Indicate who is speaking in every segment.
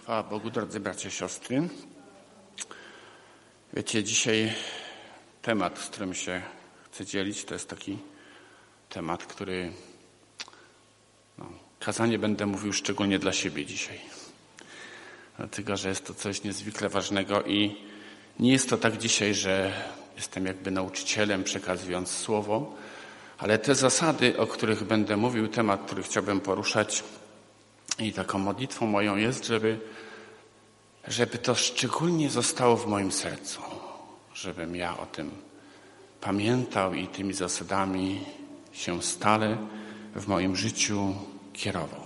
Speaker 1: Chwała Bogu, drodzy bracia i siostry. Wiecie, dzisiaj temat, z którym się chcę dzielić, to jest taki temat, który kazanie będę mówił szczególnie dla siebie dzisiaj. Dlatego, że jest to coś niezwykle ważnego i nie jest to tak dzisiaj, że jestem jakby nauczycielem przekazując słowo, ale te zasady, o których będę mówił, temat, który chciałbym poruszać i taką modlitwą moją jest, żeby to szczególnie zostało w moim sercu, żebym ja o tym pamiętał i tymi zasadami się stale w moim życiu kierował.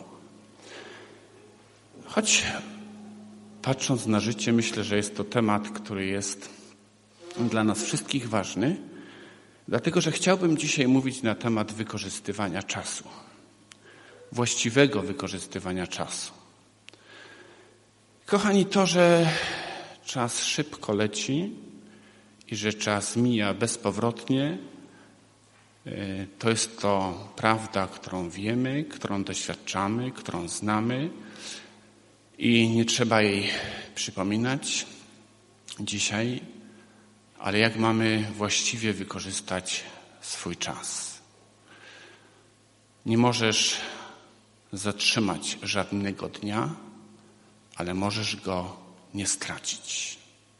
Speaker 1: Choć patrząc na życie, myślę, że jest to temat, który jest dla nas wszystkich ważny, dlatego że chciałbym dzisiaj mówić na temat wykorzystywania czasu, właściwego wykorzystywania czasu. Kochani, to, że czas szybko leci i że czas mija bezpowrotnie, to jest to prawda, którą wiemy, którą doświadczamy, którą znamy i nie trzeba jej przypominać dzisiaj, ale jak mamy właściwie wykorzystać swój czas. Nie możesz zatrzymać żadnego dnia, ale możesz go nie stracić.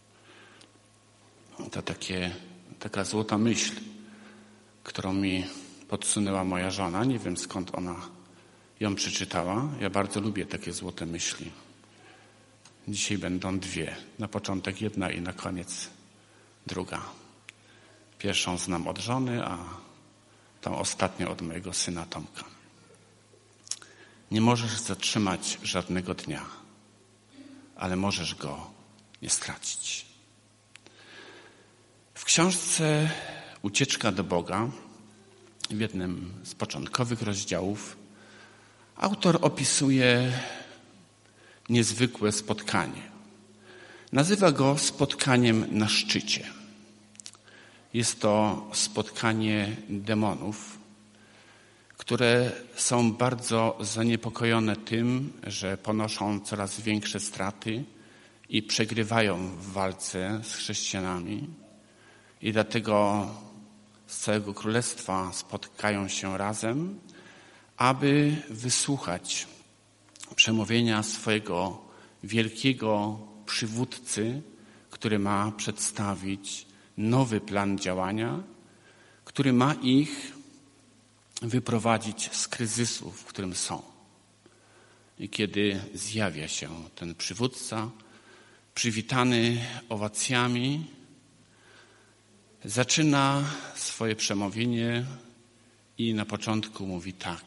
Speaker 1: To taka złota myśl, którą mi podsunęła moja żona. Nie wiem, skąd ona ją przeczytała. Ja bardzo lubię takie złote myśli. Dzisiaj będą dwie. Na początek jedna i na koniec druga. Pierwszą znam od żony, a tą ostatnią od mojego syna Tomka. Nie możesz zatrzymać żadnego dnia, ale możesz go nie stracić. W książce Ucieczka do Boga, w jednym z początkowych rozdziałów, autor opisuje niezwykłe spotkanie. Nazywa go spotkaniem na szczycie. Jest to spotkanie demonów, które są bardzo zaniepokojone tym, że ponoszą coraz większe straty i przegrywają w walce z chrześcijanami. I dlatego z całego królestwa spotkają się razem, aby wysłuchać przemówienia swojego wielkiego przywódcy, który ma przedstawić nowy plan działania, który ma ich wyprowadzić z kryzysu, w którym są. I kiedy zjawia się ten przywódca, przywitany owacjami, zaczyna swoje przemówienie i na początku mówi tak.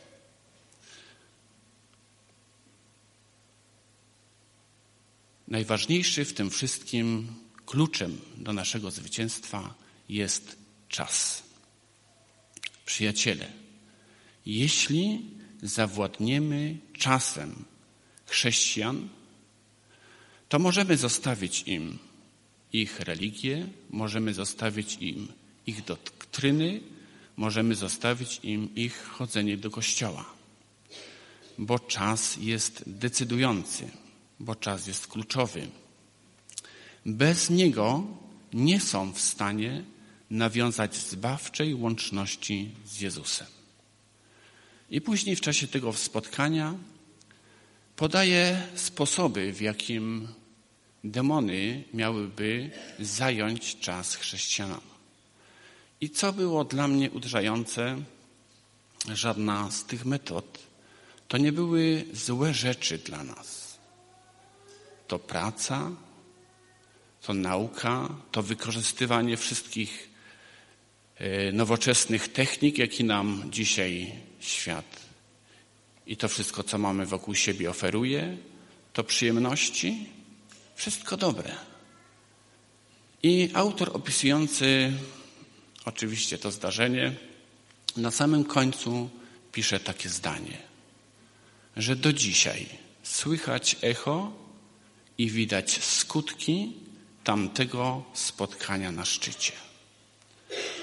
Speaker 1: Najważniejszy w tym wszystkim kluczem do naszego zwycięstwa jest czas. Przyjaciele, jeśli zawładniemy czasem chrześcijan, to możemy zostawić im ich religię, możemy zostawić im ich doktryny, możemy zostawić im ich chodzenie do kościoła. Bo czas jest decydujący, bo czas jest kluczowy. Bez niego nie są w stanie nawiązać zbawczej łączności z Jezusem. I później w czasie tego spotkania podaje sposoby, w jakim demony miałyby zająć czas chrześcijanom. I co było dla mnie uderzające, żadna z tych metod to nie były złe rzeczy dla nas. To praca, to nauka, to wykorzystywanie wszystkich nowoczesnych technik, jakie nam dzisiaj świat i to wszystko, co mamy wokół siebie, oferuje, to przyjemności, wszystko dobre. I autor opisujący oczywiście to zdarzenie na samym końcu pisze takie zdanie, że do dzisiaj słychać echo i widać skutki tamtego spotkania na szczycie.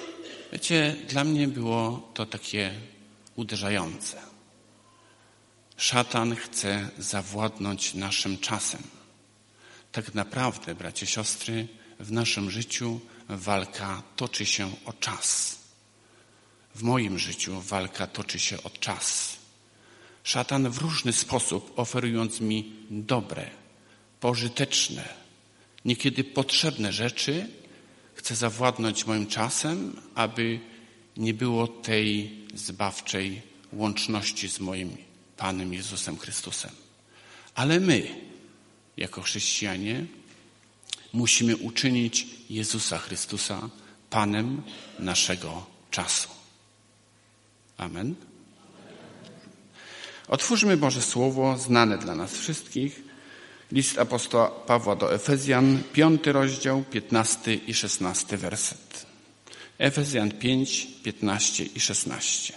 Speaker 1: Wiecie, dla mnie było to takie uderzające. Szatan chce zawładnąć naszym czasem. Tak naprawdę, bracia, siostry, w naszym życiu walka toczy się o czas. W moim życiu walka toczy się o czas. Szatan w różny sposób, oferując mi dobre, pożyteczne, niekiedy potrzebne rzeczy, chce zawładnąć moim czasem, aby nie było tej zbawczej łączności z moim Panem Jezusem Chrystusem. Ale my, jako chrześcijanie, musimy uczynić Jezusa Chrystusa Panem naszego czasu. Amen. Otwórzmy Boże Słowo, znane dla nas wszystkich. List apostoła Pawła do Efezjan, 5 rozdział, 15 i 16 werset. Efezjan 5, 15 i 16.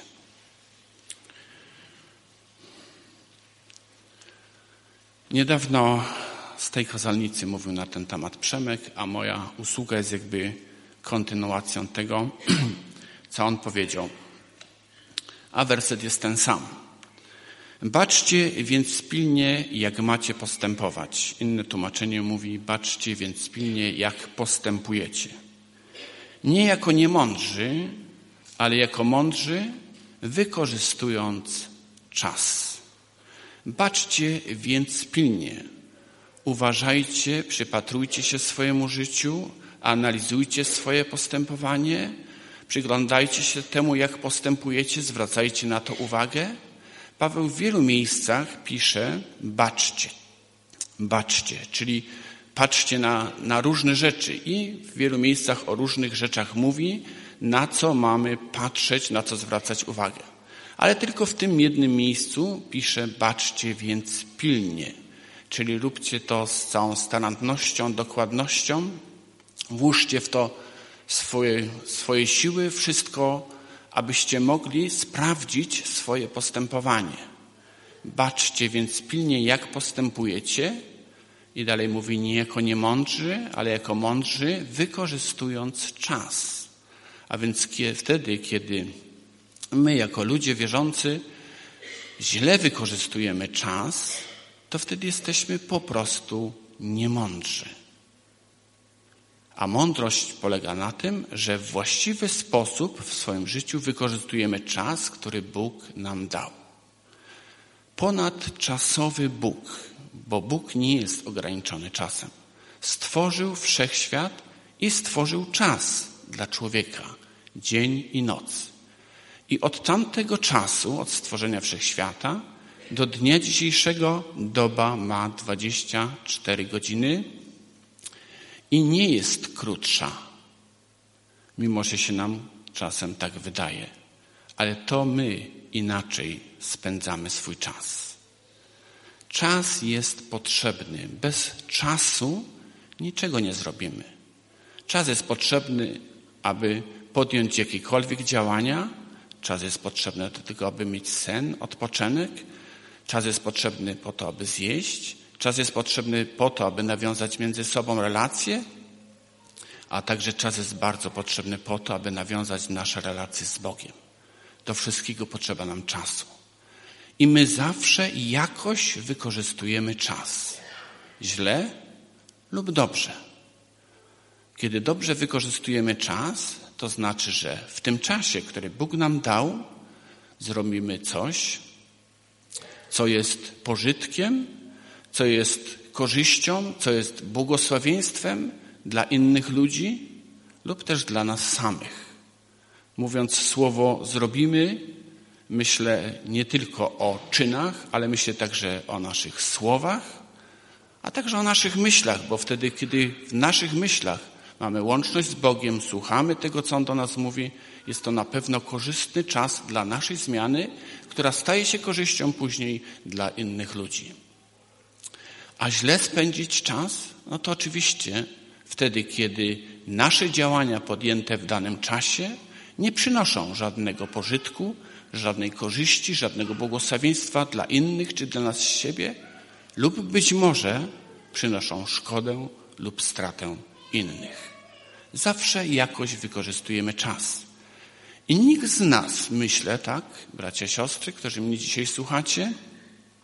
Speaker 1: Niedawno z tej kazalnicy mówił na ten temat Przemek, a moja usługa jest jakby kontynuacją tego, co on powiedział. A werset jest ten sam. Baczcie więc pilnie, jak macie postępować. Inne tłumaczenie mówi, baczcie więc pilnie, jak postępujecie. Nie jako niemądrzy, ale jako mądrzy, wykorzystując czas. Baczcie więc pilnie. Uważajcie, przypatrujcie się swojemu życiu, analizujcie swoje postępowanie, przyglądajcie się temu, jak postępujecie, zwracajcie na to uwagę. Paweł w wielu miejscach pisze baczcie, czyli patrzcie na różne rzeczy i w wielu miejscach o różnych rzeczach mówi, na co mamy patrzeć, na co zwracać uwagę. Ale tylko w tym jednym miejscu pisze baczcie więc pilnie, czyli róbcie to z całą starannością, dokładnością, włóżcie w to swoje siły, wszystko, abyście mogli sprawdzić swoje postępowanie. Baczcie więc pilnie, jak postępujecie. I dalej mówi, nie jako niemądrzy, ale jako mądrzy, wykorzystując czas. A więc wtedy, kiedy my jako ludzie wierzący źle wykorzystujemy czas, to wtedy jesteśmy po prostu niemądrzy. A mądrość polega na tym, że w właściwy sposób w swoim życiu wykorzystujemy czas, który Bóg nam dał. Ponadczasowy Bóg, bo Bóg nie jest ograniczony czasem. Stworzył wszechświat i stworzył czas dla człowieka, dzień i noc. I od tamtego czasu, od stworzenia wszechświata, do dnia dzisiejszego doba ma 24 godziny i nie jest krótsza, mimo że się nam czasem tak wydaje. Ale to my inaczej spędzamy swój czas. Czas jest potrzebny. Bez czasu niczego nie zrobimy. Czas jest potrzebny, aby podjąć jakiekolwiek działania. Czas jest potrzebny do tego, aby mieć sen, odpoczynek. Czas jest potrzebny po to, aby zjeść. Czas jest potrzebny po to, aby nawiązać między sobą relacje. A także czas jest bardzo potrzebny po to, aby nawiązać nasze relacje z Bogiem. Do wszystkiego potrzeba nam czasu. I my zawsze jakoś wykorzystujemy czas. Źle lub dobrze. Kiedy dobrze wykorzystujemy czas, to znaczy, że w tym czasie, który Bóg nam dał, zrobimy coś, co jest pożytkiem, co jest korzyścią, co jest błogosławieństwem dla innych ludzi lub też dla nas samych. Mówiąc słowo zrobimy, myślę nie tylko o czynach, ale myślę także o naszych słowach, a także o naszych myślach, bo wtedy, kiedy w naszych myślach mamy łączność z Bogiem, słuchamy tego, co On do nas mówi, jest to na pewno korzystny czas dla naszej zmiany, która staje się korzyścią później dla innych ludzi. A źle spędzić czas? No to oczywiście wtedy, kiedy nasze działania podjęte w danym czasie nie przynoszą żadnego pożytku, żadnej korzyści, żadnego błogosławieństwa dla innych czy dla nas siebie lub być może przynoszą szkodę lub stratę innych. Zawsze jakoś wykorzystujemy czas. I nikt z nas, myślę, tak, bracia, siostry, którzy mnie dzisiaj słuchacie,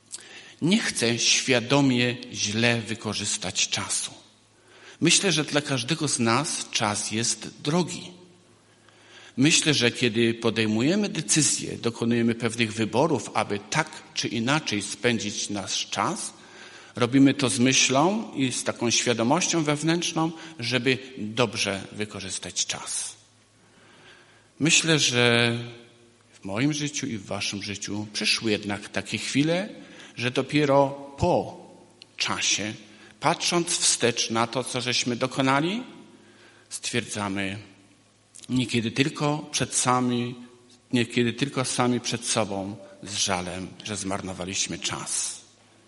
Speaker 1: nie chce świadomie źle wykorzystać czasu. Myślę, że dla każdego z nas czas jest drogi. Myślę, że kiedy podejmujemy decyzje, dokonujemy pewnych wyborów, aby tak czy inaczej spędzić nasz czas, robimy to z myślą i z taką świadomością wewnętrzną, żeby dobrze wykorzystać czas. Myślę, że w moim życiu i w waszym życiu przyszły jednak takie chwile, że dopiero po czasie, patrząc wstecz na to, co żeśmy dokonali, stwierdzamy, niekiedy tylko sami przed sobą z żalem, że zmarnowaliśmy czas.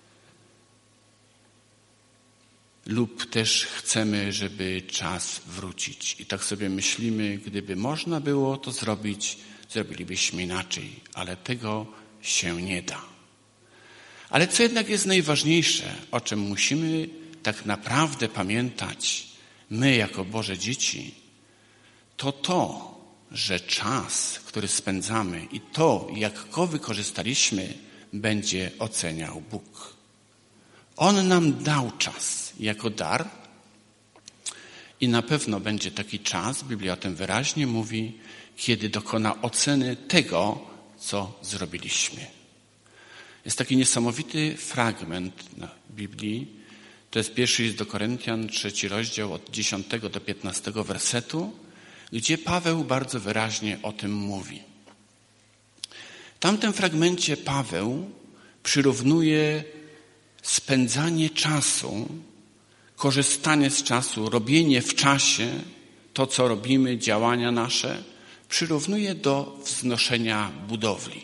Speaker 1: Lub też chcemy, żeby czas wrócić. I tak sobie myślimy, gdyby można było to zrobić, zrobilibyśmy inaczej, ale tego się nie da. Ale co jednak jest najważniejsze, o czym musimy tak naprawdę pamiętać, my jako Boże dzieci, to, że czas, który spędzamy i to, jak go wykorzystaliśmy, będzie oceniał Bóg. On nam dał czas jako dar i na pewno będzie taki czas, Biblia o tym wyraźnie mówi, kiedy dokona oceny tego, co zrobiliśmy. Jest taki niesamowity fragment w Biblii, to jest 1 list do Koryntian, 3 rozdział od 10 do 15 wersetu, gdzie Paweł bardzo wyraźnie o tym mówi. W tamtym fragmencie Paweł przyrównuje spędzanie czasu, korzystanie z czasu, robienie w czasie, to co robimy, działania nasze, przyrównuje do wznoszenia budowli.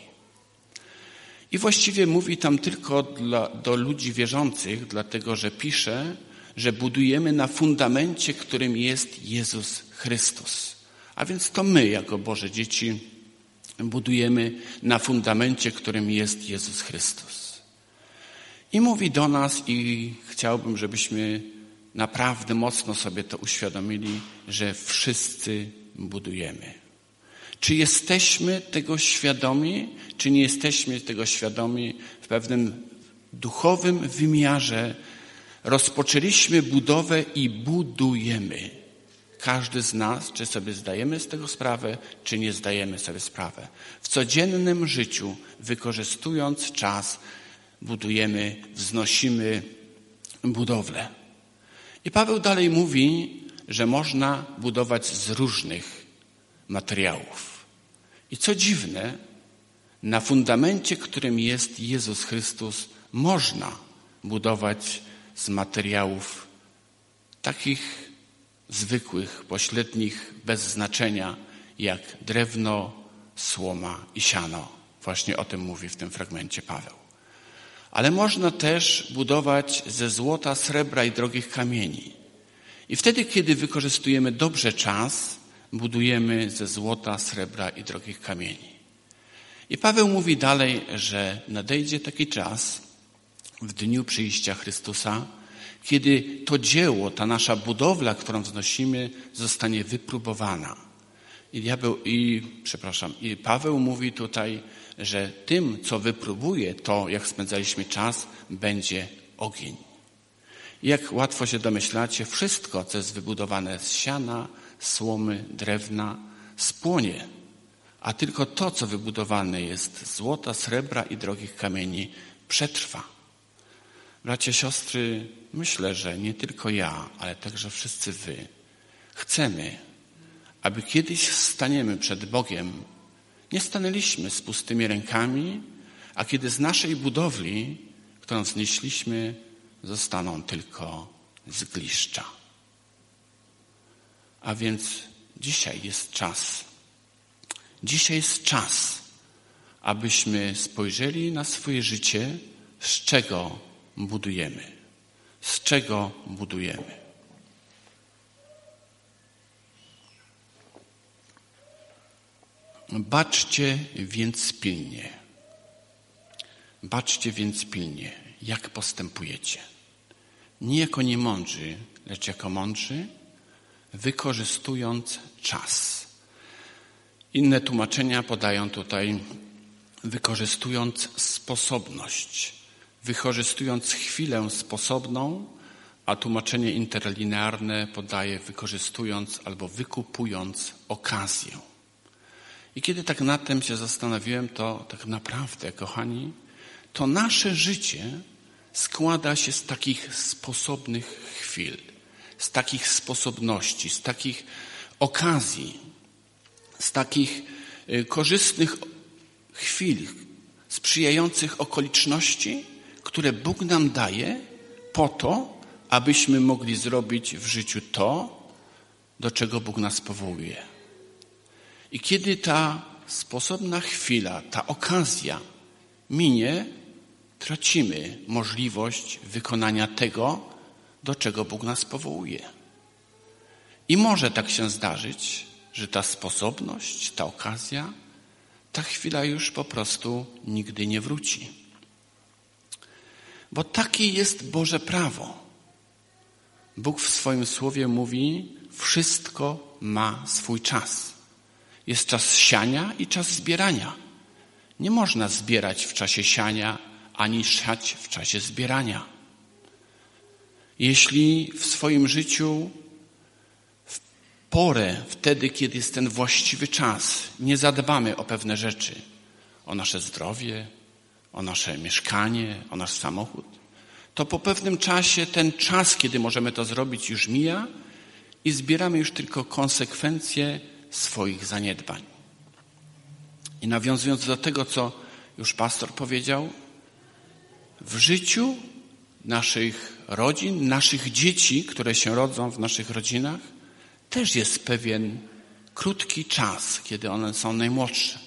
Speaker 1: I właściwie mówi tam tylko do ludzi wierzących, dlatego że pisze, że budujemy na fundamencie, którym jest Jezus Chrystus. A więc to my, jako Boże dzieci, budujemy na fundamencie, którym jest Jezus Chrystus. I mówi do nas i chciałbym, żebyśmy naprawdę mocno sobie to uświadomili, że wszyscy budujemy. Czy jesteśmy tego świadomi, czy nie jesteśmy tego świadomi w pewnym duchowym wymiarze? Rozpoczęliśmy budowę i budujemy. Każdy z nas, czy sobie zdajemy z tego sprawę, czy nie zdajemy sobie sprawę. W codziennym życiu, wykorzystując czas, budujemy, wznosimy budowlę. I Paweł dalej mówi, że można budować z różnych materiałów. I co dziwne, na fundamencie, którym jest Jezus Chrystus, można budować z materiałów takich zwykłych, pośrednich, bez znaczenia, jak drewno, słoma i siano. Właśnie o tym mówi w tym fragmencie Paweł. Ale można też budować ze złota, srebra i drogich kamieni. I wtedy, kiedy wykorzystujemy dobrze czas, budujemy ze złota, srebra i drogich kamieni. I Paweł mówi dalej, że nadejdzie taki czas w dniu przyjścia Chrystusa, kiedy to dzieło, ta nasza budowla, którą wznosimy, zostanie wypróbowana. I Paweł mówi tutaj, że tym, co wypróbuje to, jak spędzaliśmy czas, będzie ogień. I jak łatwo się domyślacie, wszystko, co jest wybudowane z siana, słomy, drewna, spłonie. A tylko to, co wybudowane jest z złota, srebra i drogich kamieni, przetrwa. Bracia, siostry, myślę, że nie tylko ja, ale także wszyscy wy chcemy, aby kiedyś staniemy przed Bogiem, nie stanęliśmy z pustymi rękami, a kiedy z naszej budowli, którą wznieśliśmy, zostaną tylko zgliszcza. A więc dzisiaj jest czas. Dzisiaj jest czas, abyśmy spojrzeli na swoje życie, z czego budujemy. Z czego budujemy. Baczcie więc pilnie, jak postępujecie. Nie jako niemądrzy, lecz jako mądrzy, wykorzystując czas. Inne tłumaczenia podają tutaj wykorzystując sposobność, wykorzystując chwilę sposobną, a tłumaczenie interlinearne podaje wykorzystując albo wykupując okazję. I kiedy tak nad tym się zastanowiłem, to tak naprawdę, kochani, to nasze życie składa się z takich sposobnych chwil, z takich sposobności, z takich okazji, z takich korzystnych chwil, sprzyjających okoliczności, które Bóg nam daje po to, abyśmy mogli zrobić w życiu to, do czego Bóg nas powołuje. I kiedy ta sposobna chwila, ta okazja minie, tracimy możliwość wykonania tego, do czego Bóg nas powołuje. I może tak się zdarzyć, że ta sposobność, ta okazja, ta chwila już po prostu nigdy nie wróci. Bo takie jest Boże prawo. Bóg w swoim słowie mówi, wszystko ma swój czas. Jest czas siania i czas zbierania. Nie można zbierać w czasie siania, ani siać w czasie zbierania. Jeśli w swoim życiu w porę, wtedy, kiedy jest ten właściwy czas, nie zadbamy o pewne rzeczy, o nasze zdrowie, o nasze mieszkanie, o nasz samochód, to po pewnym czasie ten czas, kiedy możemy to zrobić, już mija i zbieramy już tylko konsekwencje swoich zaniedbań. I nawiązując do tego, co już pastor powiedział, w życiu naszych rodzin, naszych dzieci, które się rodzą w naszych rodzinach, też jest pewien krótki czas, kiedy one są najmłodsze.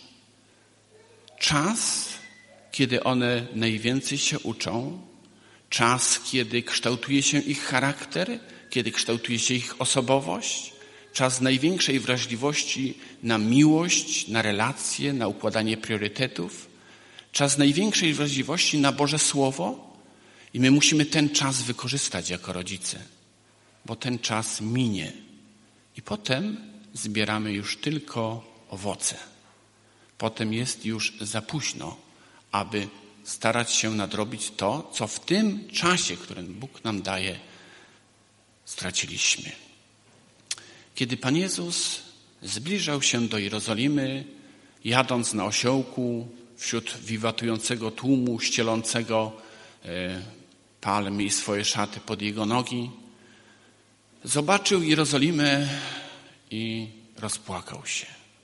Speaker 1: Czas, kiedy one najwięcej się uczą, czas, kiedy kształtuje się ich charakter, kiedy kształtuje się ich osobowość, czas największej wrażliwości na miłość, na relacje, na układanie priorytetów, czas największej wrażliwości na Boże Słowo i my musimy ten czas wykorzystać jako rodzice, bo ten czas minie i potem zbieramy już tylko owoce. Potem jest już za późno, aby starać się nadrobić to, co w tym czasie, który Bóg nam daje, straciliśmy. Kiedy Pan Jezus zbliżał się do Jerozolimy, jadąc na osiołku wśród wiwatującego tłumu, ścielącego palmy i swoje szaty pod jego nogi, zobaczył Jerozolimę i rozpłakał się.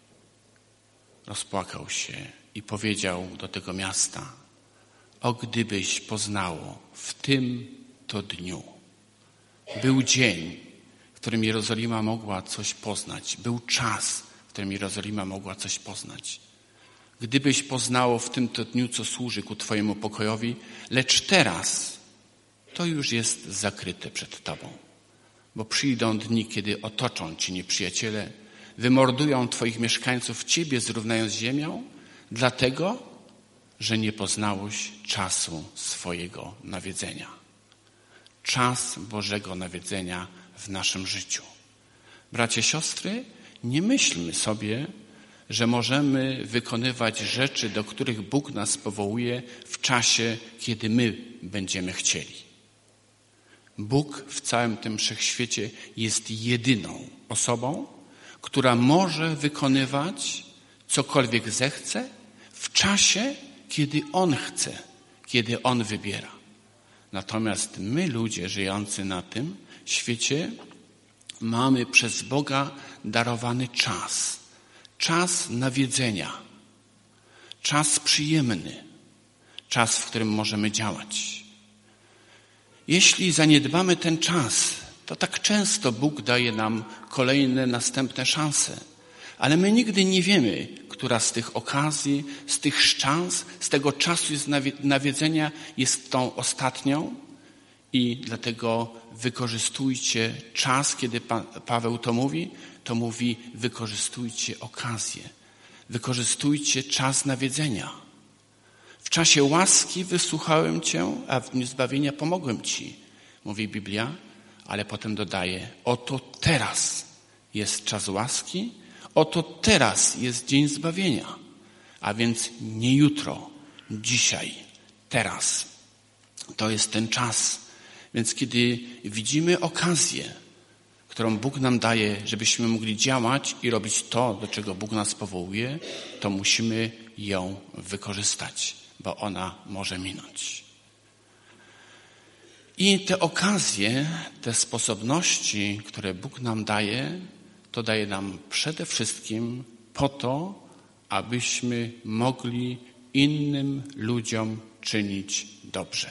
Speaker 1: Rozpłakał się i powiedział do tego miasta: o gdybyś poznało w tym to dniu. Był dzień, w którym Jerozolima mogła coś poznać. Był czas, w którym Jerozolima mogła coś poznać. Gdybyś poznało w tym to dniu, co służy ku Twojemu pokojowi, lecz teraz to już jest zakryte przed Tobą. Bo przyjdą dni, kiedy otoczą Cię nieprzyjaciele, wymordują Twoich mieszkańców, Ciebie zrównają z ziemią, dlatego, że nie poznałeś czasu swojego nawiedzenia. Czas Bożego nawiedzenia w naszym życiu. Bracia, siostry, nie myślmy sobie, że możemy wykonywać rzeczy, do których Bóg nas powołuje w czasie, kiedy my będziemy chcieli. Bóg w całym tym wszechświecie jest jedyną osobą, która może wykonywać cokolwiek zechce w czasie, kiedy On chce, kiedy On wybiera. Natomiast my, ludzie żyjący na tym świecie, mamy przez Boga darowany czas. Czas nawiedzenia. Czas przyjemny. Czas, w którym możemy działać. Jeśli zaniedbamy ten czas, to tak często Bóg daje nam kolejne, następne szanse. Ale my nigdy nie wiemy, która z tych okazji, z tych szans, z tego czasu jest nawiedzenia jest tą ostatnią. I dlatego wykorzystujcie czas, kiedy Paweł to mówi wykorzystujcie okazję. Wykorzystujcie czas nawiedzenia. W czasie łaski wysłuchałem Cię, a w dniu zbawienia pomogłem Ci, mówi Biblia, ale potem dodaje, oto teraz jest czas łaski, oto teraz jest dzień zbawienia, a więc nie jutro, dzisiaj, teraz. To jest ten czas. Więc kiedy widzimy okazję, którą Bóg nam daje, żebyśmy mogli działać i robić to, do czego Bóg nas powołuje, to musimy ją wykorzystać, bo ona może minąć. I te okazje, te sposobności, które Bóg nam daje, to daje nam przede wszystkim po to, abyśmy mogli innym ludziom czynić dobrze.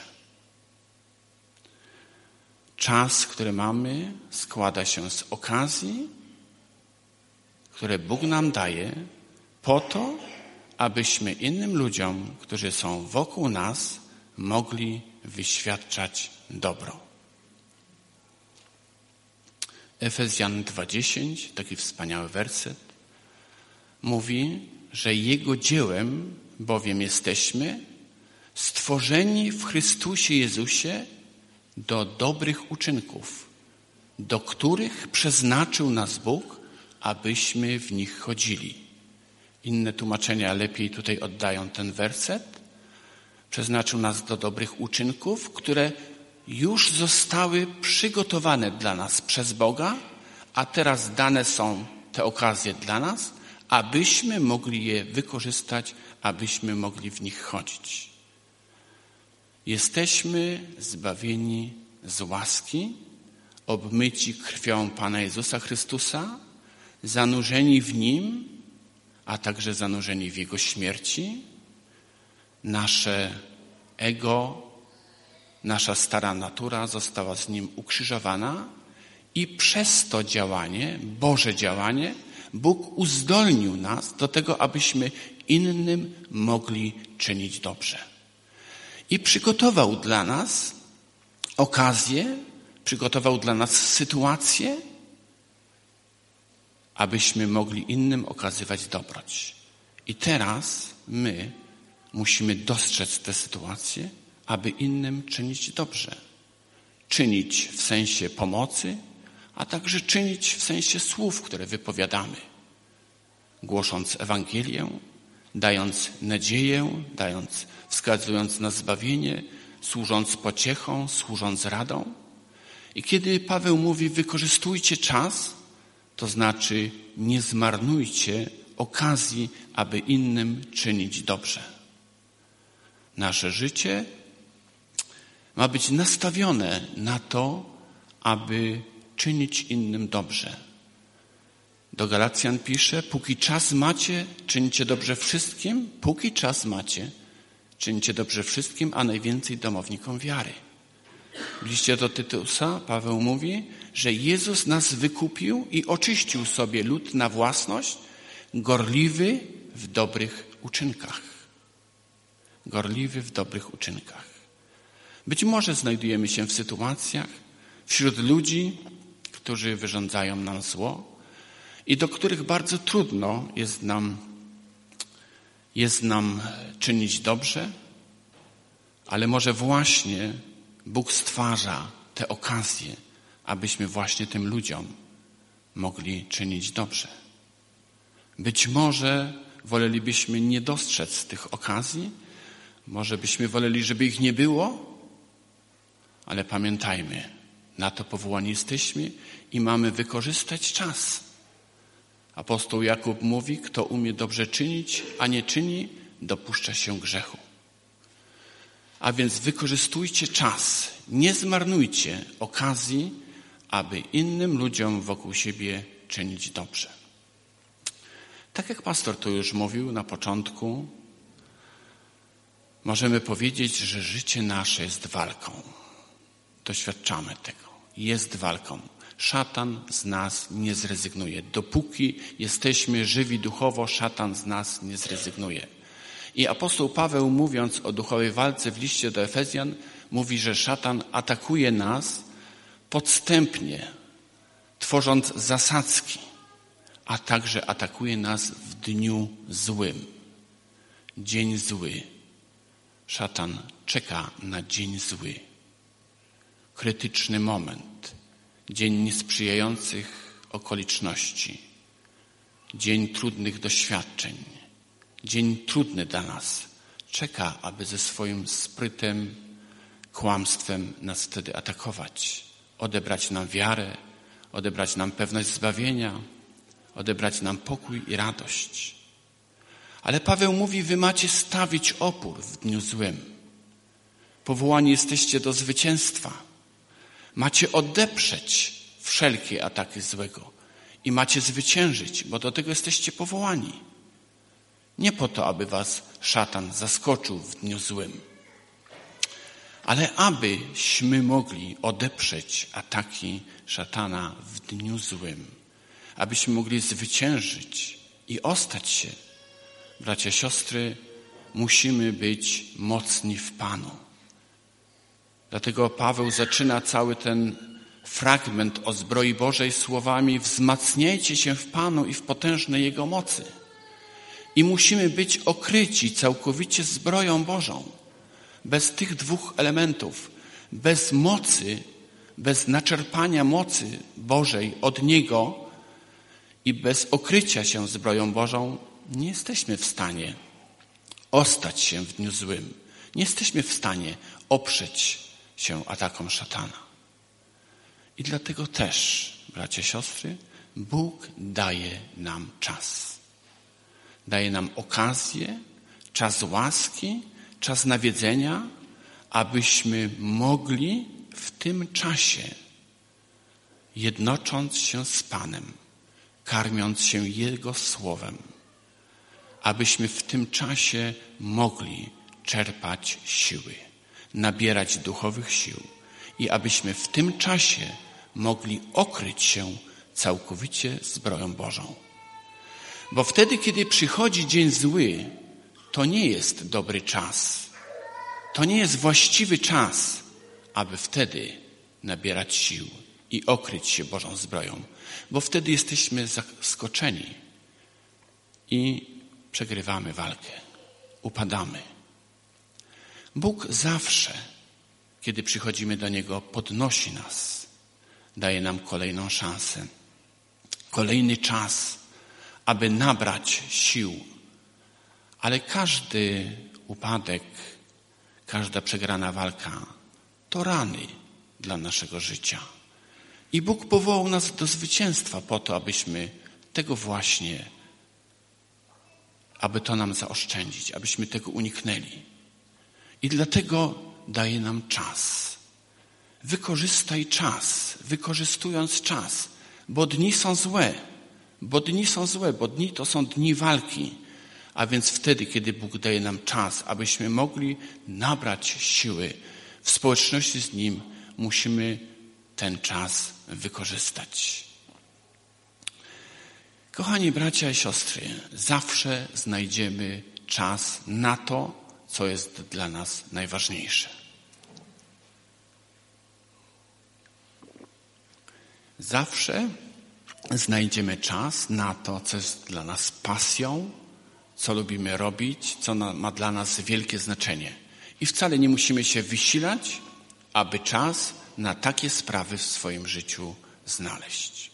Speaker 1: Czas, który mamy, składa się z okazji, które Bóg nam daje po to, abyśmy innym ludziom, którzy są wokół nas, mogli wyświadczać dobro. Efezjan 2:10, taki wspaniały werset, mówi, że Jego dziełem bowiem jesteśmy, stworzeni w Chrystusie Jezusie do dobrych uczynków, do których przeznaczył nas Bóg, abyśmy w nich chodzili. Inne tłumaczenia lepiej tutaj oddają ten werset. Przeznaczył nas do dobrych uczynków, które już zostały przygotowane dla nas przez Boga, a teraz dane są te okazje dla nas, abyśmy mogli je wykorzystać, abyśmy mogli w nich chodzić. Jesteśmy zbawieni z łaski, obmyci krwią Pana Jezusa Chrystusa, zanurzeni w Nim, a także zanurzeni w Jego śmierci. Nasze ego, nasza stara natura została z Nim ukrzyżowana i przez to działanie, Boże działanie, Bóg uzdolnił nas do tego, abyśmy innym mogli czynić dobrze. I przygotował dla nas okazję, przygotował dla nas sytuację, abyśmy mogli innym okazywać dobroć. I teraz my musimy dostrzec tę sytuację, aby innym czynić dobrze. Czynić w sensie pomocy, a także czynić w sensie słów, które wypowiadamy. Głosząc Ewangelię, dając nadzieję, wskazując na zbawienie, służąc pociechą, służąc radą. I kiedy Paweł mówi, wykorzystujcie czas, to znaczy nie zmarnujcie okazji, aby innym czynić dobrze. Nasze życie ma być nastawione na to, aby czynić innym dobrze. Do Galacjan pisze, póki czas macie, czyńcie dobrze wszystkim, póki czas macie, czyńcie dobrze wszystkim, a najwięcej domownikom wiary. W liście do Tytusa Paweł mówi, że Jezus nas wykupił i oczyścił sobie lud na własność, gorliwy w dobrych uczynkach. Gorliwy w dobrych uczynkach. Być może znajdujemy się w sytuacjach wśród ludzi, którzy wyrządzają nam zło i do których bardzo trudno jest nam czynić dobrze, ale może właśnie Bóg stwarza te okazje, abyśmy właśnie tym ludziom mogli czynić dobrze. Być może wolelibyśmy nie dostrzec tych okazji, może byśmy woleli, żeby ich nie było, ale pamiętajmy, na to powołani jesteśmy i mamy wykorzystać czas. Apostoł Jakub mówi, kto umie dobrze czynić, a nie czyni, dopuszcza się grzechu. A więc wykorzystujcie czas, nie zmarnujcie okazji, aby innym ludziom wokół siebie czynić dobrze. Tak jak pastor tu już mówił na początku, możemy powiedzieć, że życie nasze jest walką. Doświadczamy tego. Jest walką. Szatan z nas nie zrezygnuje. Dopóki jesteśmy żywi duchowo, szatan z nas nie zrezygnuje. I apostoł Paweł, mówiąc o duchowej walce w liście do Efezjan, mówi, że szatan atakuje nas podstępnie, tworząc zasadzki, a także atakuje nas w dniu złym. Dzień zły. Szatan czeka na dzień zły. Krytyczny moment. Dzień niesprzyjających okoliczności. Dzień trudnych doświadczeń. Dzień trudny dla nas. Czeka, aby ze swoim sprytem kłamstwem nas wtedy atakować, odebrać nam wiarę, odebrać nam pewność zbawienia, odebrać nam pokój i radość. Ale Paweł mówi, wy macie stawić opór w dniu złym. Powołani jesteście do zwycięstwa. Macie odeprzeć wszelkie ataki złego i macie zwyciężyć, bo do tego jesteście powołani. Nie po to, aby was szatan zaskoczył w dniu złym, ale abyśmy mogli odeprzeć ataki szatana w dniu złym, abyśmy mogli zwyciężyć i ostać się. Bracia, siostry, musimy być mocni w Panu. Dlatego Paweł zaczyna cały ten fragment o zbroi Bożej słowami: wzmacniajcie się w Panu i w potężnej Jego mocy. I musimy być okryci całkowicie zbroją Bożą. Bez tych dwóch elementów, bez mocy, bez naczerpania mocy Bożej od Niego i bez okrycia się zbroją Bożą nie jesteśmy w stanie ostać się w dniu złym. Nie jesteśmy w stanie oprzeć się atakom szatana. I dlatego też, bracia, siostry, Bóg daje nam czas. Daje nam okazję, czas łaski, czas nawiedzenia, abyśmy mogli w tym czasie, jednocząc się z Panem, karmiąc się Jego Słowem, abyśmy w tym czasie mogli czerpać siły, nabierać duchowych sił i abyśmy w tym czasie mogli okryć się całkowicie zbroją Bożą. Bo wtedy, kiedy przychodzi dzień zły, to nie jest dobry czas. To nie jest właściwy czas, aby wtedy nabierać sił i okryć się Bożą zbroją. Bo wtedy jesteśmy zaskoczeni i przegrywamy walkę. Upadamy. Bóg zawsze, kiedy przychodzimy do Niego, podnosi nas. Daje nam kolejną szansę. Kolejny czas, aby nabrać sił. Ale każdy upadek, każda przegrana walka to rany dla naszego życia. I Bóg powołał nas do zwycięstwa po to, abyśmy tego właśnie, aby to nam zaoszczędzić, abyśmy tego uniknęli. I dlatego daje nam czas. Wykorzystaj czas, wykorzystując czas, bo dni są złe. Bo dni to są dni walki. A więc wtedy, kiedy Bóg daje nam czas, abyśmy mogli nabrać siły w społeczności z Nim, musimy ten czas wykorzystać. Kochani bracia i siostry, zawsze znajdziemy czas na to, co jest dla nas najważniejsze. Zawsze znajdziemy czas na to, co jest dla nas pasją, co lubimy robić, co ma dla nas wielkie znaczenie. I wcale nie musimy się wysilać, aby czas na takie sprawy w swoim życiu znaleźć.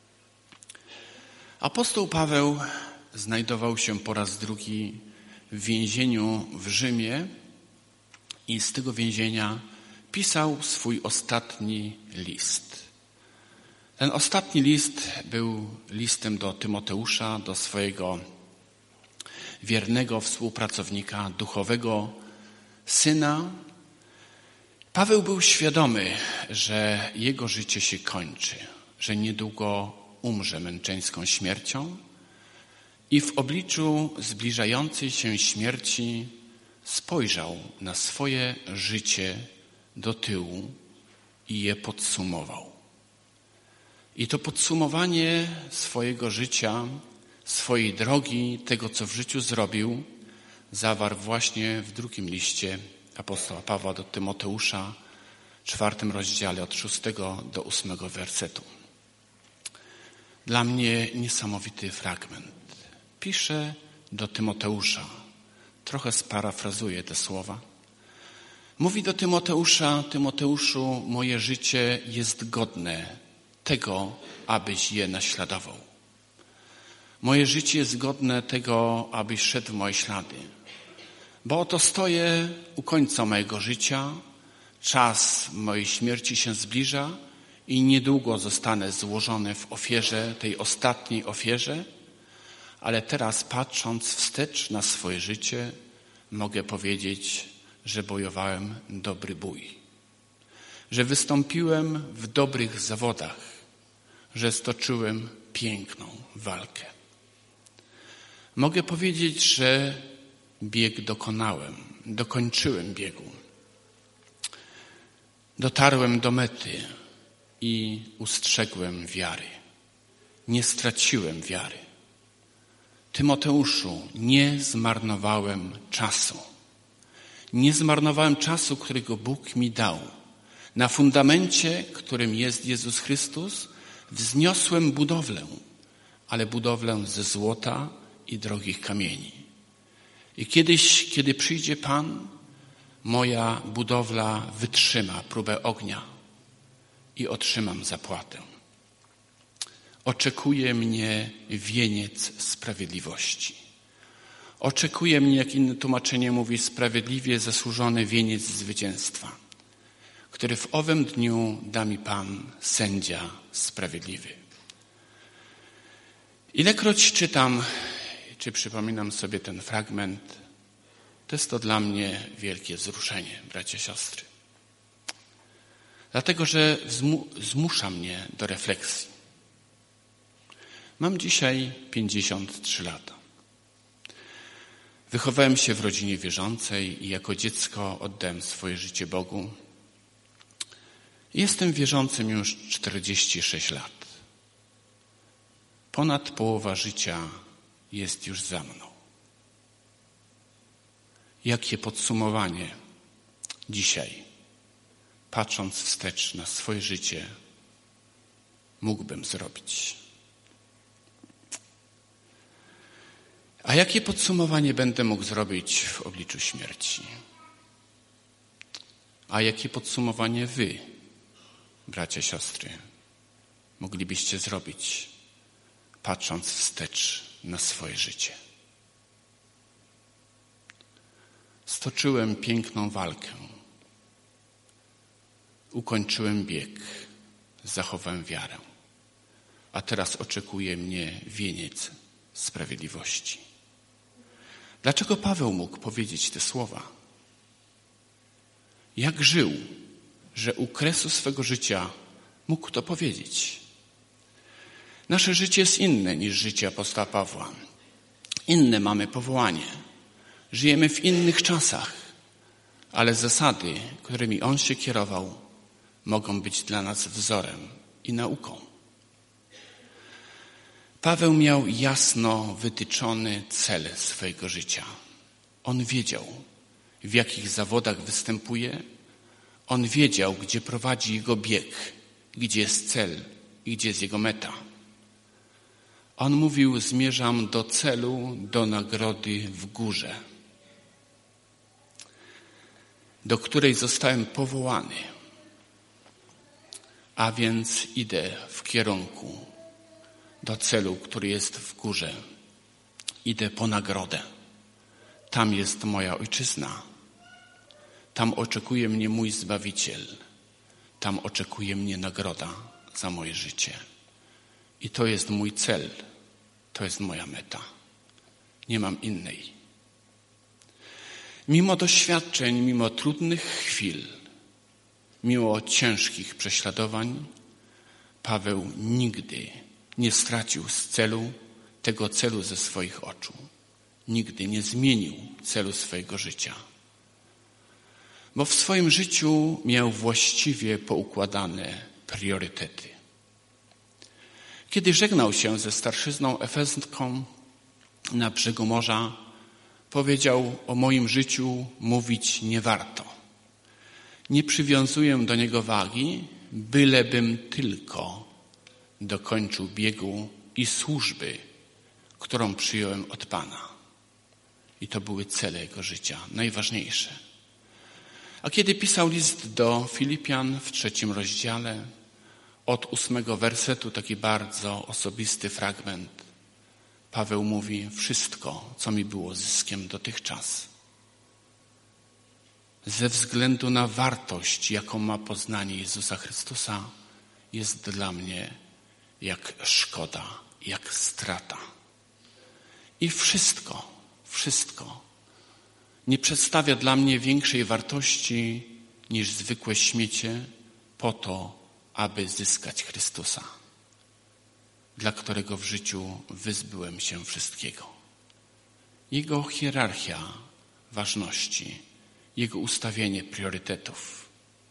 Speaker 1: Apostoł Paweł znajdował się po raz drugi w więzieniu w Rzymie i z tego więzienia pisał swój ostatni list. Ten ostatni list był listem do Tymoteusza, do swojego wiernego współpracownika, duchowego syna. Paweł był świadomy, że jego życie się kończy, że niedługo umrze męczeńską śmiercią i w obliczu zbliżającej się śmierci spojrzał na swoje życie do tyłu i je podsumował. I to podsumowanie swojego życia, swojej drogi, tego co w życiu zrobił, zawarł właśnie w drugim liście apostoła Pawła do Tymoteusza, 4 rozdziale od 6 do 8 wersetu. Dla mnie niesamowity fragment. Pisze do Tymoteusza, trochę sparafrazuję te słowa. Mówi do Tymoteusza: Tymoteuszu, moje życie jest godne tego, abyś je naśladował. Moje życie jest godne tego, abyś szedł w moje ślady. Bo oto stoję u końca mojego życia, czas mojej śmierci się zbliża i niedługo zostanę złożony w ofierze, tej ostatniej ofierze, ale teraz patrząc wstecz na swoje życie, mogę powiedzieć, że bojowałem dobry bój, że wystąpiłem w dobrych zawodach, że stoczyłem piękną walkę. Mogę powiedzieć, że bieg dokończyłem biegu. Dotarłem do mety i ustrzegłem wiary. Nie straciłem wiary. Tymoteuszu, nie zmarnowałem czasu. Nie zmarnowałem czasu, którego Bóg mi dał. Na fundamencie, którym jest Jezus Chrystus, wzniosłem budowlę, ale budowlę ze złota i drogich kamieni. I kiedyś, kiedy przyjdzie Pan, moja budowla wytrzyma próbę ognia i otrzymam zapłatę. Oczekuje mnie wieniec sprawiedliwości. Oczekuje mnie, jak inne tłumaczenie mówi, sprawiedliwie zasłużony wieniec zwycięstwa, który w owym dniu da mi Pan, sędzia sprawiedliwy. Ilekroć czytam, czy przypominam sobie ten fragment, to jest to dla mnie wielkie wzruszenie, bracia, siostry. Dlatego, że zmusza mnie do refleksji. Mam dzisiaj 53 lata. Wychowałem się w rodzinie wierzącej i jako dziecko oddałem swoje życie Bogu. Jestem wierzącym już 46 lat. Ponad połowa życia jest już za mną. Jakie podsumowanie dzisiaj, patrząc wstecz na swoje życie, mógłbym zrobić? A jakie podsumowanie będę mógł zrobić w obliczu śmierci? A jakie podsumowanie wy, bracia, siostry, moglibyście zrobić, patrząc wstecz na swoje życie? Stoczyłem piękną walkę. Ukończyłem bieg. Zachowałem wiarę. A teraz oczekuje mnie wieniec sprawiedliwości. Dlaczego Paweł mógł powiedzieć te słowa? Jak żył, że u kresu swego życia mógł to powiedzieć? Nasze życie jest inne niż życie apostoła Pawła. Inne mamy powołanie. Żyjemy w innych czasach, ale zasady, którymi on się kierował, mogą być dla nas wzorem i nauką. Paweł miał jasno wytyczony cel swojego życia. On wiedział, w jakich zawodach występuje. On wiedział, gdzie prowadzi jego bieg, gdzie jest cel i gdzie jest jego meta. On mówił, zmierzam do celu, do nagrody w górze, do której zostałem powołany. A więc idę w kierunku do celu, który jest w górze. Idę po nagrodę. Tam jest moja ojczyzna. Tam oczekuje mnie mój Zbawiciel. Tam oczekuje mnie nagroda za moje życie. I to jest mój cel. To jest moja meta. Nie mam innej. Mimo doświadczeń, mimo trudnych chwil, mimo ciężkich prześladowań, Paweł nigdy nie stracił tego celu ze swoich oczu. Nigdy nie zmienił celu swojego życia. Bo w swoim życiu miał właściwie poukładane priorytety. Kiedy żegnał się ze starszyzną efeską na brzegu morza, powiedział: o moim życiu mówić nie warto. Nie przywiązuję do niego wagi, bylebym tylko dokończył biegu i służby, którą przyjąłem od Pana. I to były cele jego życia, najważniejsze. A kiedy pisał list do Filipian w 3 rozdziale, od 8 wersetu, taki bardzo osobisty fragment, Paweł mówi: wszystko, co mi było zyskiem dotychczas, ze względu na wartość, jaką ma poznanie Jezusa Chrystusa, jest dla mnie jak szkoda, jak strata. I wszystko nie przedstawia dla mnie większej wartości niż zwykłe śmiecie po to, aby zyskać Chrystusa, dla którego w życiu wyzbyłem się wszystkiego. Jego hierarchia ważności, jego ustawienie priorytetów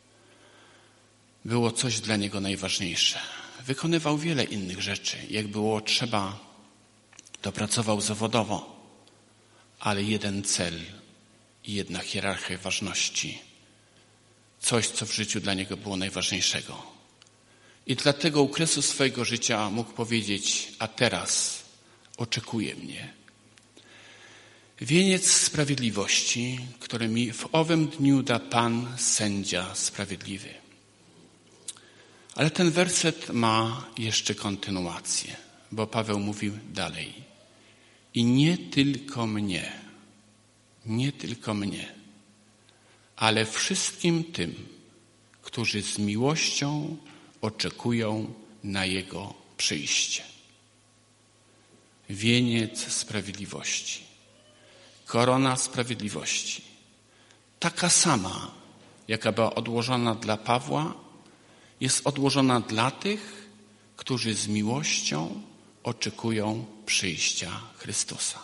Speaker 1: było coś dla niego najważniejsze. Wykonywał wiele innych rzeczy. Jak było trzeba, to pracował zawodowo, ale jeden cel i jedna hierarchia ważności. Coś, co w życiu dla niego było najważniejszego. I dlatego u kresu swojego życia mógł powiedzieć, a teraz oczekuje mnie wieniec sprawiedliwości, który mi w owym dniu da Pan, sędzia sprawiedliwy. Ale ten werset ma jeszcze kontynuację, bo Paweł mówił dalej. I nie tylko mnie, ale wszystkim tym, którzy z miłością oczekują na Jego przyjście. Wieniec sprawiedliwości, korona sprawiedliwości, taka sama, jaka była odłożona dla Pawła, jest odłożona dla tych, którzy z miłością oczekują przyjścia Chrystusa.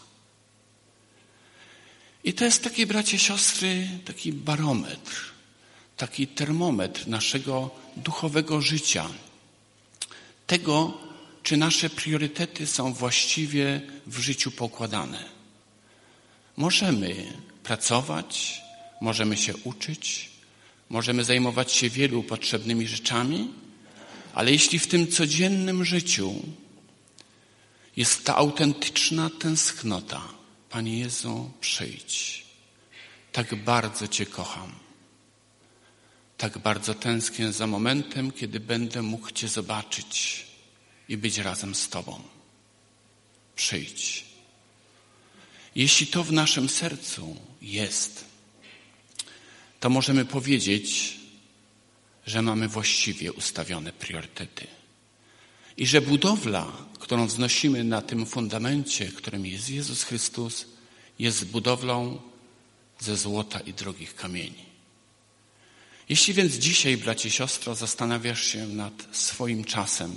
Speaker 1: I to jest taki, bracia, siostry, taki barometr, taki termometr naszego duchowego życia. Tego, czy nasze priorytety są właściwie w życiu pokładane. Możemy pracować, możemy się uczyć, możemy zajmować się wielu potrzebnymi rzeczami, ale jeśli w tym codziennym życiu jest ta autentyczna tęsknota, Panie Jezu, przyjdź. Tak bardzo Cię kocham. Tak bardzo tęsknię za momentem, kiedy będę mógł Cię zobaczyć i być razem z Tobą. Przyjdź. Jeśli to w naszym sercu jest, to możemy powiedzieć, że mamy właściwie ustawione priorytety. I że budowla, którą wznosimy na tym fundamencie, którym jest Jezus Chrystus, jest budowlą ze złota i drogich kamieni. Jeśli więc dzisiaj, bracie i siostro, zastanawiasz się nad swoim czasem,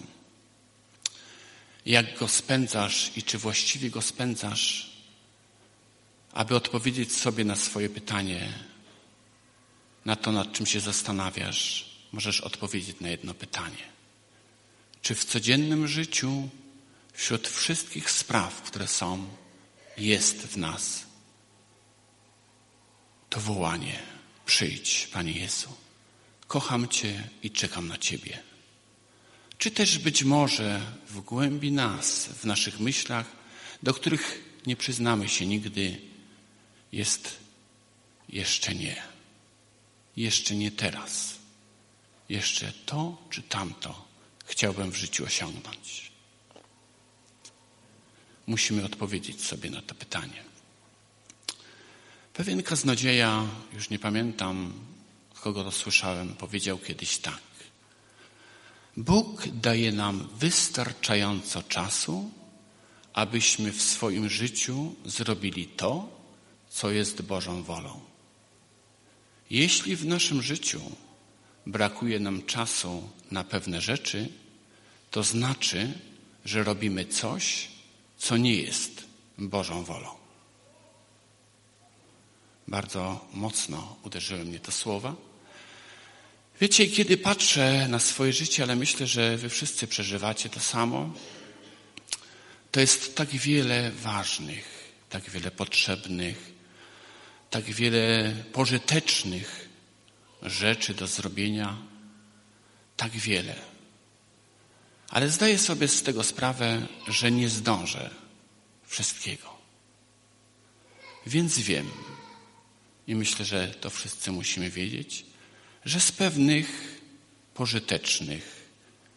Speaker 1: jak go spędzasz i czy właściwie go spędzasz, aby odpowiedzieć sobie na swoje pytanie, na to, nad czym się zastanawiasz, możesz odpowiedzieć na jedno pytanie. Czy w codziennym życiu, wśród wszystkich spraw, które są, jest w nas to wołanie: przyjdź, Panie Jezu, kocham Cię i czekam na Ciebie. Czy też być może w głębi nas, w naszych myślach, do których nie przyznamy się nigdy, jest jeszcze nie teraz, jeszcze to czy tamto chciałbym w życiu osiągnąć. Musimy odpowiedzieć sobie na to pytanie. Pewien kaznodzieja, już nie pamiętam, kogo to słyszałem, powiedział kiedyś tak. Bóg daje nam wystarczająco czasu, abyśmy w swoim życiu zrobili to, co jest Bożą wolą. Jeśli w naszym życiu brakuje nam czasu na pewne rzeczy, to znaczy, że robimy coś, co nie jest Bożą wolą. Bardzo mocno uderzyły mnie te słowa. Wiecie, kiedy patrzę na swoje życie, ale myślę, że wy wszyscy przeżywacie to samo, to jest tak wiele ważnych, tak wiele potrzebnych, tak wiele pożytecznych rzeczy do zrobienia, tak wiele. Ale zdaję sobie z tego sprawę, że nie zdążę wszystkiego. Więc wiem, i myślę, że to wszyscy musimy wiedzieć, że z pewnych pożytecznych,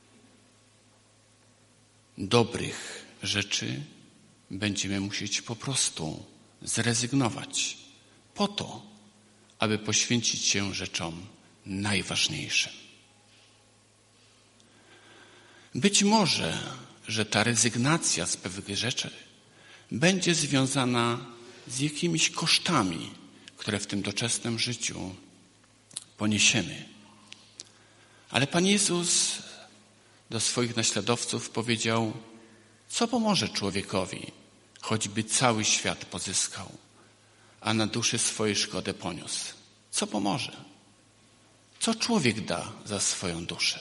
Speaker 1: dobrych rzeczy będziemy musieć po prostu zrezygnować po to, aby poświęcić się rzeczom najważniejszym. Być może, że ta rezygnacja z pewnych rzeczy będzie związana z jakimiś kosztami, które w tym doczesnym życiu poniesiemy. Ale Pan Jezus do swoich naśladowców powiedział, co pomoże człowiekowi, choćby cały świat pozyskał, a na duszy swojej szkodę poniósł. Co pomoże? Co człowiek da za swoją duszę?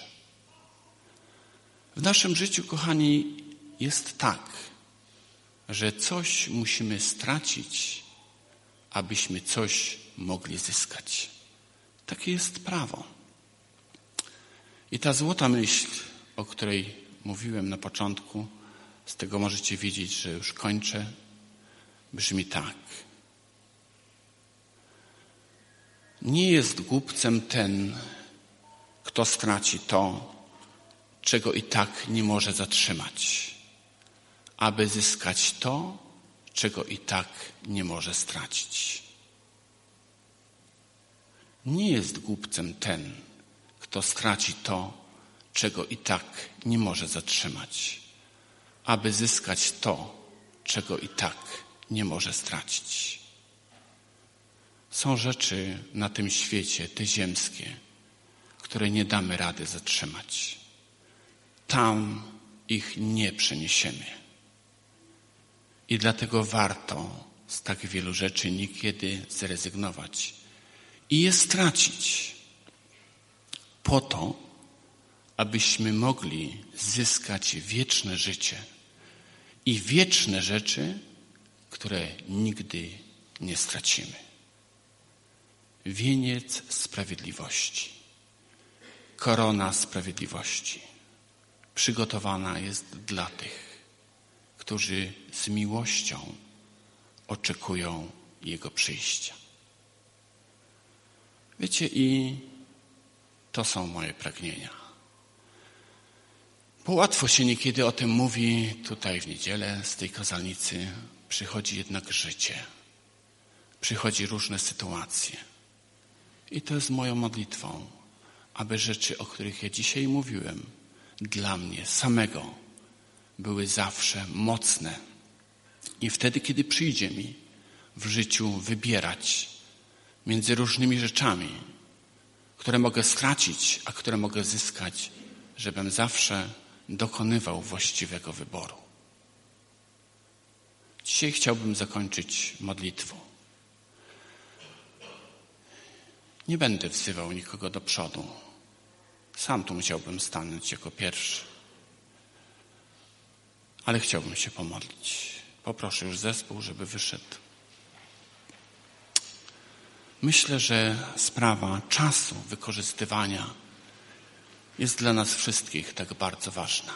Speaker 1: W naszym życiu, kochani, jest tak, że coś musimy stracić, abyśmy coś mogli zyskać. Takie jest prawo. I ta złota myśl, o której mówiłem na początku, z tego możecie wiedzieć, że już kończę, brzmi tak. Nie jest głupcem ten, kto straci to, czego i tak nie może zatrzymać, aby zyskać to, czego i tak nie może stracić. Nie jest głupcem ten, kto straci to, czego i tak nie może zatrzymać, aby zyskać to, czego i tak nie może stracić. Są rzeczy na tym świecie, te ziemskie, które nie damy rady zatrzymać. Tam ich nie przeniesiemy. I dlatego warto z tak wielu rzeczy niekiedy zrezygnować i je stracić po to, abyśmy mogli zyskać wieczne życie i wieczne rzeczy, które nigdy nie stracimy. Wieniec sprawiedliwości, korona sprawiedliwości przygotowana jest dla tych, którzy z miłością oczekują Jego przyjścia. Wiecie, i to są moje pragnienia. Bo łatwo się niekiedy o tym mówi tutaj w niedzielę z tej kazalnicy. Przychodzi jednak życie. Przychodzi różne sytuacje. I to jest moją modlitwą, aby rzeczy, o których ja dzisiaj mówiłem, dla mnie samego były zawsze mocne. I wtedy, kiedy przyjdzie mi w życiu wybierać między różnymi rzeczami, które mogę stracić, a które mogę zyskać, żebym zawsze dokonywał właściwego wyboru. Dzisiaj chciałbym zakończyć modlitwą. Nie będę wzywał nikogo do przodu. Sam tu musiałbym stanąć jako pierwszy. Ale chciałbym się pomodlić. Poproszę już zespół, żeby wyszedł. Myślę, że sprawa czasu wykorzystywania jest dla nas wszystkich tak bardzo ważna.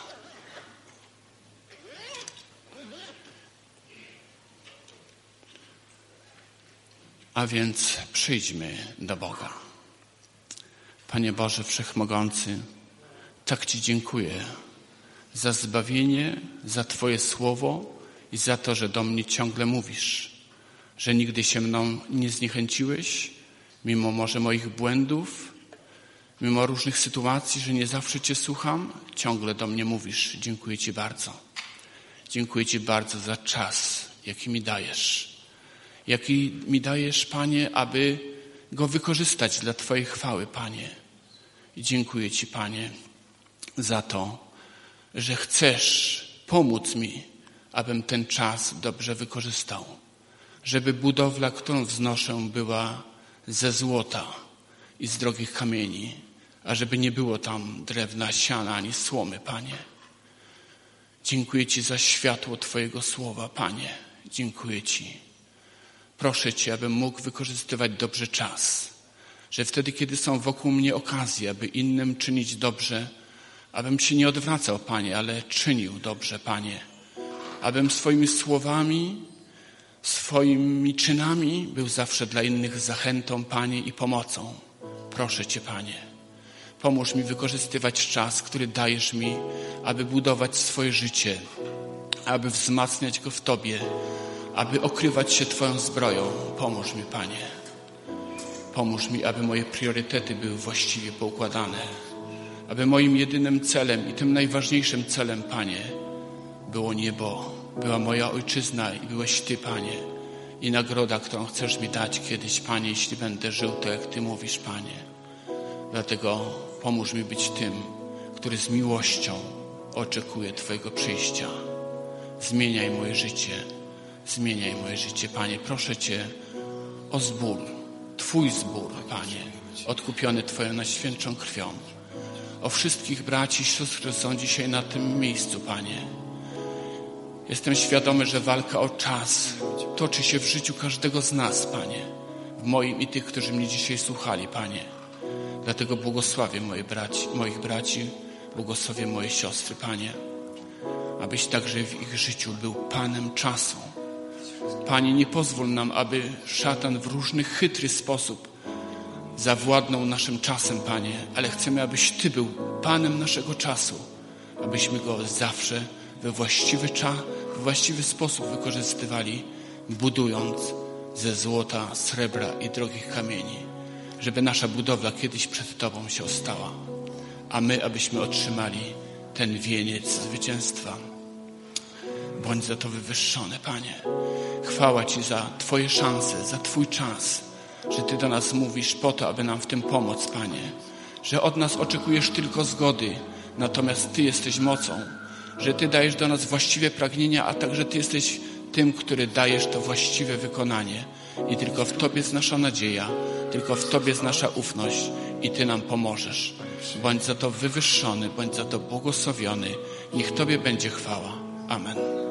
Speaker 1: A więc przyjdźmy do Boga. Panie Boże Wszechmogący, tak Ci dziękuję za zbawienie, za Twoje słowo i za to, że do mnie ciągle mówisz, że nigdy się mną nie zniechęciłeś, mimo może moich błędów, mimo różnych sytuacji, że nie zawsze Cię słucham, ciągle do mnie mówisz. Dziękuję Ci bardzo. Dziękuję Ci bardzo za czas, jaki mi dajesz. Jaki mi dajesz, Panie, aby go wykorzystać dla Twojej chwały, Panie. I dziękuję Ci, Panie, za to, że chcesz pomóc mi, abym ten czas dobrze wykorzystał. Żeby budowla, którą wznoszę, była ze złota i z drogich kamieni, a żeby nie było tam drewna, siana ani słomy, Panie. Dziękuję Ci za światło Twojego słowa, Panie. Dziękuję Ci. Proszę Cię, abym mógł wykorzystywać dobrze czas, że wtedy, kiedy są wokół mnie okazje, aby innym czynić dobrze, abym się nie odwracał, Panie, ale czynił dobrze, Panie. Abym swoimi słowami, swoimi czynami był zawsze dla innych zachętą, Panie, i pomocą. Proszę Cię, Panie, pomóż mi wykorzystywać czas, który dajesz mi, aby budować swoje życie, aby wzmacniać go w Tobie, aby okrywać się Twoją zbroją. Pomóż mi, Panie. Pomóż mi, aby moje priorytety były właściwie poukładane. Aby moim jedynym celem i tym najważniejszym celem, Panie, było niebo. Była moja ojczyzna i byłeś Ty, Panie. I nagroda, którą chcesz mi dać kiedyś, Panie, jeśli będę żył tak, jak Ty mówisz, Panie. Dlatego pomóż mi być tym, który z miłością oczekuje Twojego przyjścia. Zmieniaj moje życie, Panie. Proszę Cię o zbór, Twój zbór, Panie, odkupiony Twoją najświętszą krwią. O wszystkich braci i sióstr, którzy są dzisiaj na tym miejscu, Panie. Jestem świadomy, że walka o czas toczy się w życiu każdego z nas, Panie. W moim i tych, którzy mnie dzisiaj słuchali, Panie. Dlatego błogosławię moich braci, błogosławię moje siostry, Panie. Abyś także w ich życiu był Panem czasu. Panie, nie pozwól nam, aby szatan w różny chytry sposób zawładnął naszym czasem, Panie, ale chcemy, abyś Ty był Panem naszego czasu, abyśmy go zawsze we właściwy sposób wykorzystywali, budując ze złota, srebra i drogich kamieni, żeby nasza budowla kiedyś przed Tobą się ostała, a my, abyśmy otrzymali ten wieniec zwycięstwa. Bądź za to wywyższony, Panie. Chwała Ci za Twoje szanse, za Twój czas, że Ty do nas mówisz po to, aby nam w tym pomóc, Panie. Że od nas oczekujesz tylko zgody, natomiast Ty jesteś mocą. Że Ty dajesz do nas właściwe pragnienia, a także Ty jesteś tym, który dajesz to właściwe wykonanie. I tylko w Tobie jest nasza nadzieja, tylko w Tobie jest nasza ufność i Ty nam pomożesz. Bądź za to wywyższony, bądź za to błogosławiony. Niech Tobie będzie chwała. Amen.